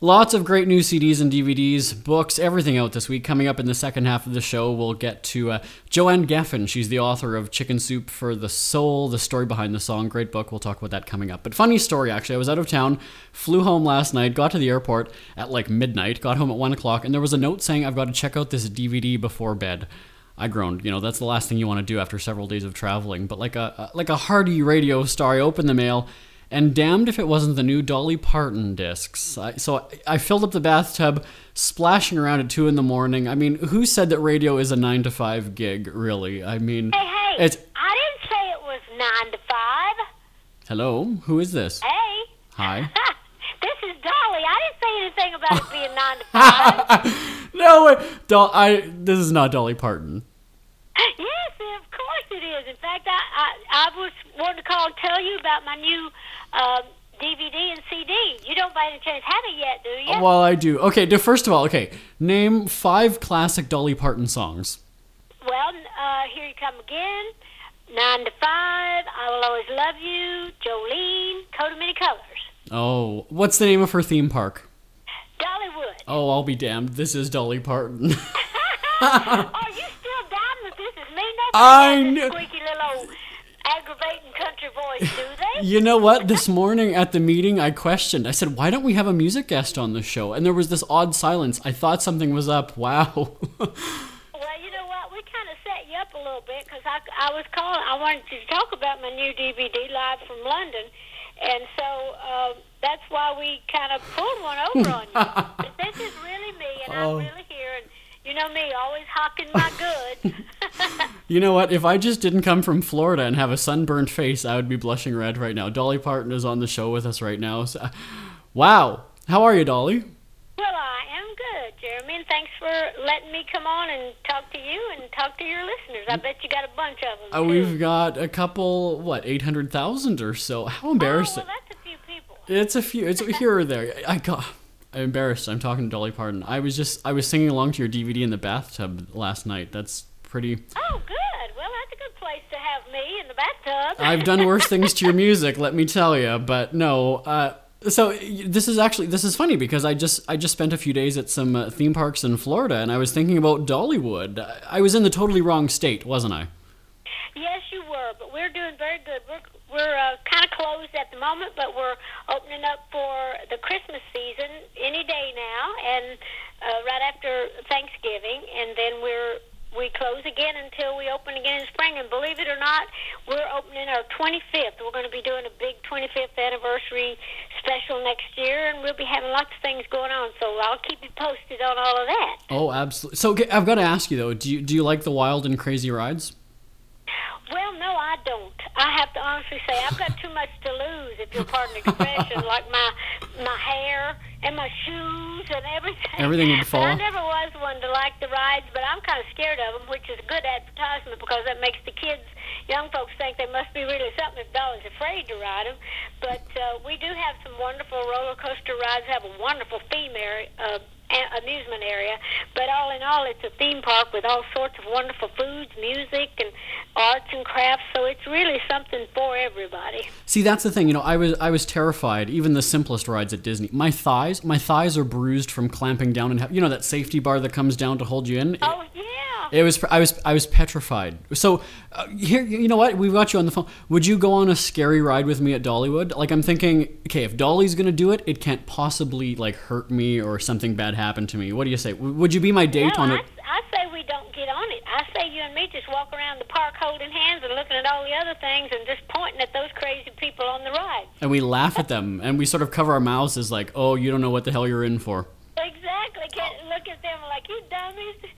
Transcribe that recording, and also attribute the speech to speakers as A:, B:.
A: Lots of great new CDs and DVDs, books, everything out this week. Coming up in the second half of the show, we'll get to Joanne Geffen. She's the author of Chicken Soup for the Soul, the story behind the song. Great book. We'll talk about that coming up. But funny story, actually. I was out of town, flew home last night, got to the airport at like midnight, got home at 1 o'clock, and there was a note saying I've got to check out this DVD before bed. I groaned. You know, that's the last thing you want to do after several days of traveling. But like a hearty radio star, I opened the mail, and damned if it wasn't the new Dolly Parton discs. So I filled up the bathtub, splashing around at 2 in the morning. I mean, who said that radio is a 9 to 5 gig, really? I mean...
B: Hey,
A: it's...
B: I didn't say it was 9 to 5.
A: Hello? Who is this?
B: Hey.
A: Hi.
B: This is Dolly. I didn't say anything about it being 9 to 5.
A: No, this is not Dolly Parton.
B: Yes, of course it is. In fact, I was wanting to call and tell you about my new DVD and CD. You don't by any chance have it yet, do you?
A: Well, I do. Okay, first of all, name 5 classic Dolly Parton songs.
B: Well, Here You Come Again, 9 to 5, I Will Always Love You, Jolene, Coat of Many Colors.
A: Oh, what's the name of her theme park?
B: Dollywood.
A: Oh, I'll be damned. This is Dolly Parton.
B: Are you still down that this is me?
A: I
B: Nobody
A: knew.
B: has this squeaky little aggravating country voice, do they?
A: You know what? This morning at the meeting, I questioned. I said, why don't we have a music guest on the show? And there was this odd silence. I thought something was up. Wow.
B: Well, you know what? We kind of set you up a little bit because I was calling. I wanted to talk about my new DVD live from London. And so that's why we kind of pulled one over on you. But this is really me, and I'm really here. And you know me, always hawking my goods.
A: You know what? If I just didn't come from Florida and have a sunburnt face, I would be blushing red right now. Dolly Parton is on the show with us right now. So, wow. How are you, Dolly?
B: Well, I am good, Jeremy, and thanks for letting me come on and talk to you and talk to your listeners. I bet you got a bunch of them, too.
A: We've got a couple, 800,000 or so. How embarrassing.
B: Oh, well, that's a few people.
A: It's a few. It's here or there. I'm embarrassed. I'm talking to Dolly Parton. I was singing along to your DVD in the bathtub last night. That's pretty...
B: Oh, good. Well, that's a good place to have me in the bathtub.
A: I've done worse things to your music, let me tell you. But no, so this is funny because I just spent a few days at some theme parks in Florida, and I was thinking about Dollywood. I was in the totally wrong state, wasn't I?
B: Yes, you were, but we're doing very good. We're kind of closed at the moment, but we're opening up for the Christmas season any day now, and right after Thanksgiving, and then we close again until we open again in spring. And believe it or not, we're opening our 25th. We're going to be doing a big 25th anniversary special next year, and we'll be having lots of things going on. So I'll keep you posted on all of that.
A: Oh, absolutely. So I've got to ask you though, do you like the wild and crazy rides?
B: Well, no, I don't. I have to honestly say I've got too much to lose, if you'll pardon the expression, like my hair and my shoes and everything.
A: Everything would fall.
B: But I never was one to like the rides, but I'm kind of scared of them, which is a good advertisement because that makes the kids, young folks, think they must be really something if Dolly's afraid to ride them. But we do have some wonderful roller coaster rides, have a wonderful theme area, amusement area, but all in all, it's a theme park with all sorts of wonderful foods, music, and arts and crafts, so it's really something for everybody.
A: See, that's the thing. You know, I was terrified. Even the simplest rides at Disney. My thighs are bruised from clamping down and that safety bar that comes down to hold you in.
B: Oh yeah.
A: I was petrified. So here, you know what? We've got you on the phone. Would you go on a scary ride with me at Dollywood? Like, I'm thinking, okay, if Dolly's gonna do it, it can't possibly hurt me or something bad happen to me. What do you say? Would you be my date on it?
B: I say we don't get on it. I say you and me just walk around the park holding hands and looking at all the other things and just pointing at those crazy people on the ride.
A: And we laugh at them and we sort of cover our mouths as like, oh, you don't know what the hell you're in for.
B: Exactly. Can't look at them like, you dummies.